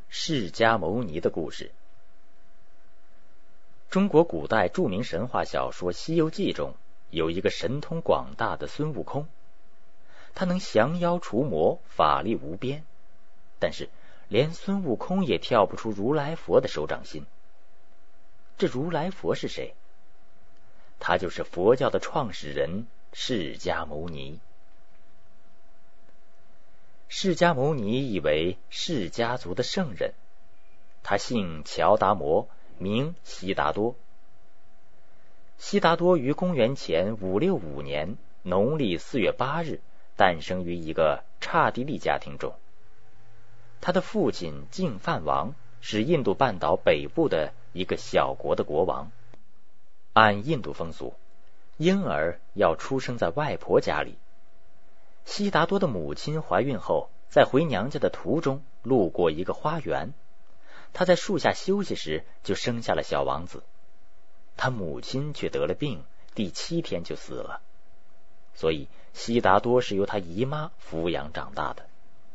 释迦牟尼的故事。中国古代著名神话小说《西游记》中有一个神通广大的孙悟空，他能降妖除魔，法力无边，但是连孙悟空也跳不出如来佛的手掌心。这如来佛是谁？他就是佛教的创始人释迦牟尼。释迦牟尼以为释迦族的圣人，他姓乔达摩，名悉达多。悉达多于公元前565年农历4月8日诞生于一个刹帝利家庭中。他的父亲净饭王是印度半岛北部的一个小国的国王。按印度风俗，婴儿要出生在外婆家里。悉达多的母亲怀孕后，在回娘家的途中路过一个花园，他在树下休息时就生下了小王子。他母亲却得了病，第7天就死了，所以悉达多是由他姨妈抚养长大的。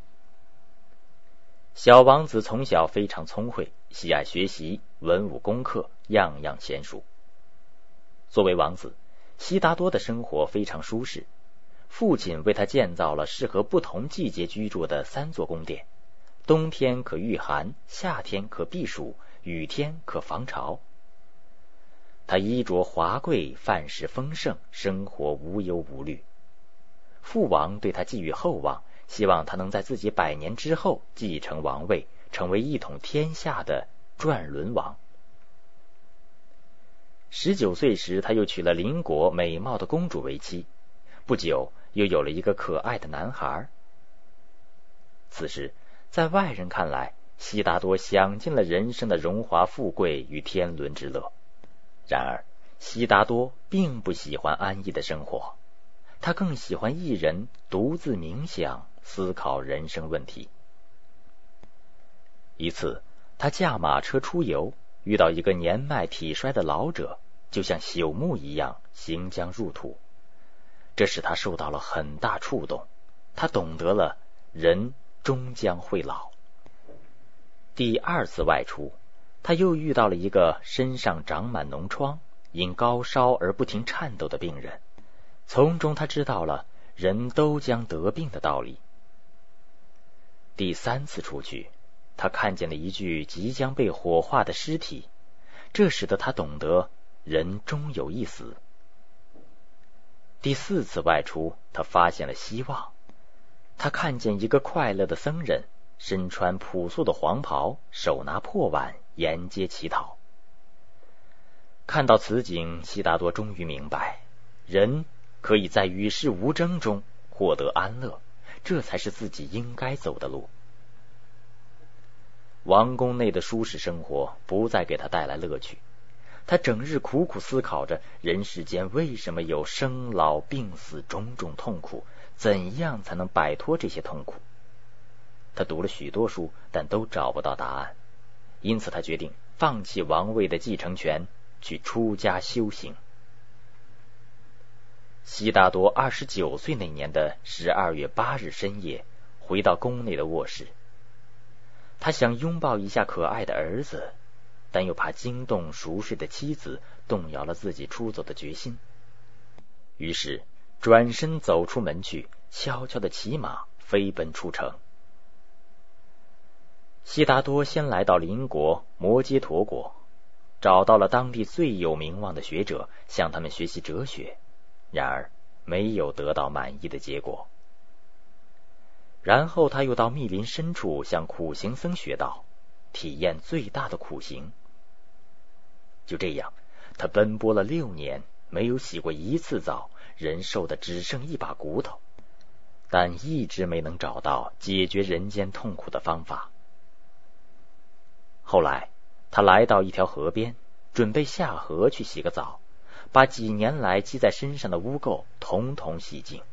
小王子从小非常聪慧，喜爱学习，文武功课样样娴熟。作为王子，悉达多的生活非常舒适。父亲为他建造了适合不同季节居住的3座宫殿，冬天可御寒，夏天可避暑，雨天可防潮。他衣着华贵，饭食丰盛，生活无忧无虑。父王对他寄予厚望，希望他能在自己100年之后继承王位，成为一统天下的转轮王。19岁时，他又娶了邻国美貌的公主为妻，不久又有了一个可爱的男孩。此时在外人看来，悉达多享尽了人生的荣华富贵与天伦之乐。然而悉达多并不喜欢安逸的生活，他更喜欢一人独自冥想，思考人生问题。一次他驾马车出游，遇到一个年迈体衰的老者，就像朽木一样行将入土，这使他受到了很大触动。他懂得了人终将会老。第2次外出，他又遇到了一个身上长满脓疮，因高烧而不停颤抖的病人，从中他知道了人都将得病的道理。第3次出去，他看见了一具即将被火化的尸体，这使得他懂得人终有一死。第4次外出，他发现了希望。他看见一个快乐的僧人，身穿朴素的黄袍，手拿破碗，沿街乞讨。看到此景，悉达多终于明白，人可以在与世无争中获得安乐，这才是自己应该走的路。王宫内的舒适生活不再给他带来乐趣，他整日苦苦思考着人世间为什么有生老病死种种痛苦，怎样才能摆脱这些痛苦。他读了许多书，但都找不到答案，因此他决定放弃王位的继承权，去出家修行。悉达多29岁那年的12月8日深夜，回到宫内的卧室，他想拥抱一下可爱的儿子，但又怕惊动熟睡的妻子，动摇了自己出走的决心。于是转身走出门去，悄悄地骑马飞奔出城。悉达多先来到邻国摩揭陀国，找到了当地最有名望的学者，向他们学习哲学，然而没有得到满意的结果。然后他又到密林深处向苦行僧学道，体验最大的苦行。就这样，他奔波了6年，没有洗过1次澡，人瘦的只剩一把骨头，但一直没能找到解决人间痛苦的方法。后来他来到一条河边，准备下河去洗个澡，把几年来积在身上的污垢统统洗净。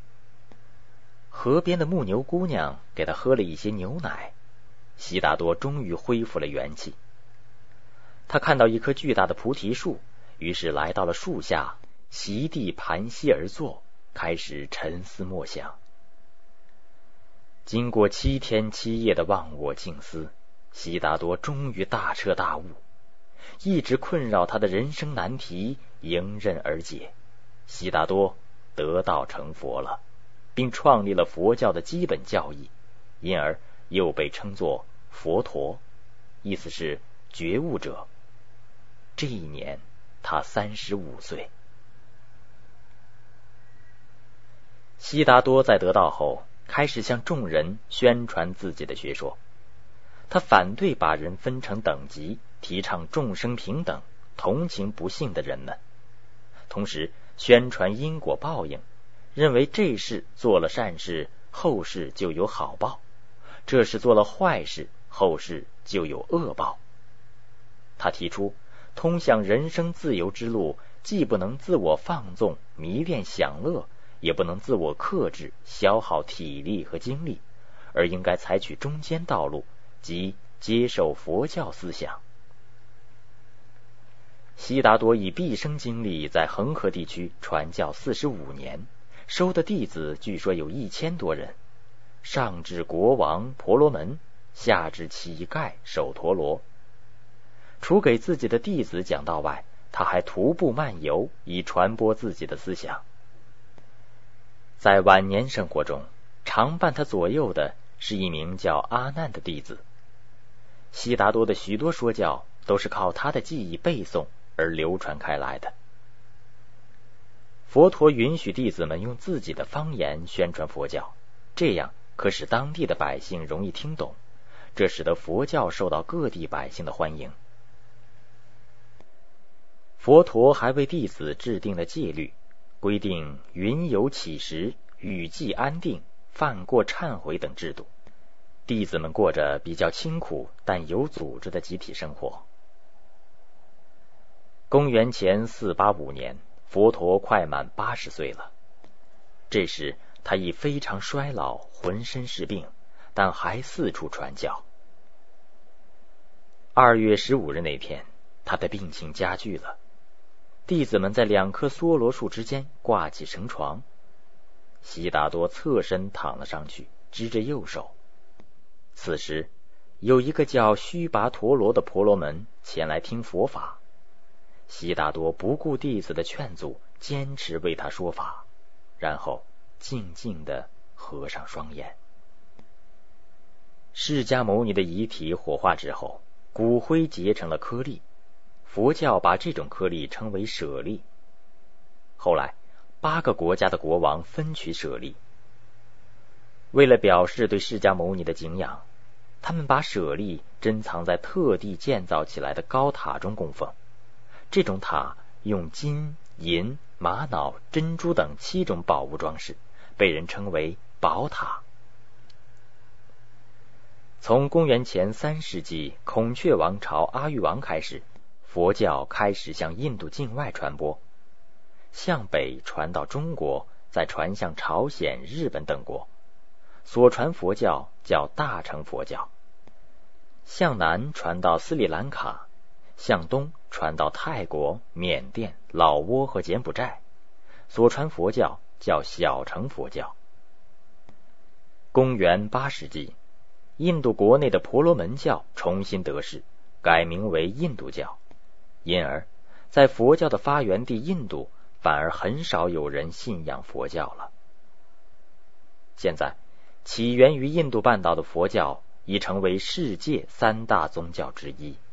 河边的牧牛姑娘给他喝了一些牛奶，悉达多终于恢复了元气。他看到一棵巨大的菩提树，于是来到了树下，席地盘膝而坐，开始沉思默想。经过7天7夜的忘我静思， 悉达多终于大彻大悟，一直困扰他的人生难题迎刃而解。悉达多得道成佛了，并创立了佛教的基本教义，因而又被称作佛陀，意思是觉悟者。这一年他35岁。悉达多在得道后，开始向众人宣传自己的学说。他反对把人分成等级，提倡众生平等，同情不幸的人们，同时宣传因果报应，认为这事做了善事，后世就有好报，这事做了坏事，后世就有恶报。他提出通向人生自由之路，既不能自我放纵迷恋享乐，也不能自我克制消耗体力和精力，而应该采取中间道路，即接受佛教思想。悉达多以毕生精力在恒河地区传教45年，收的弟子据说有1000多人，上至国王婆罗门，下至乞丐首陀罗。除给自己的弟子讲道外，他还徒步漫游，以传播自己的思想。在晚年生活中，常伴他左右的是一名叫阿难的弟子。悉达多的许多说教都是靠他的记忆背诵而流传开来的。佛陀允许弟子们用自己的方言宣传佛教，这样可使当地的百姓容易听懂，这使得佛教受到各地百姓的欢迎。佛陀还为弟子制定了戒律，规定云游乞食、雨季安定、犯过忏悔等制度。弟子们过着比较清苦但有组织的集体生活。公元前485年，佛陀快满80岁了。这时他已非常衰老，浑身是病，但还四处传教。2月15日那天，他的病情加剧了。弟子们在2棵梭罗树之间挂起绳床，悉达多侧身躺了上去，支着右手。此时有一个叫须跋陀罗的婆罗门前来听佛法，悉达多不顾弟子的劝阻，坚持为他说法，然后静静地合上双眼。释迦牟尼的遗体火化之后，骨灰结成了颗粒，佛教把这种颗粒称为舍利。后来8个国家的国王分取舍利，为了表示对释迦牟尼的敬仰，他们把舍利珍藏在特地建造起来的高塔中供奉。这种塔用金、银、玛瑙、珍珠等7种宝物装饰，被人称为宝塔。从公元前3世纪孔雀王朝阿育王开始，佛教开始向印度境外传播，向北传到中国，再传向朝鲜、日本等国。所传佛教叫大乘佛教。向南传到斯里兰卡，向东传到泰国、缅甸、老挝和柬埔寨，所传佛教叫小乘佛教。公元8世纪，印度国内的婆罗门教重新得势，改名为印度教，因而在佛教的发源地印度，反而很少有人信仰佛教了。现在起源于印度半岛的佛教已成为世界3大宗教之一。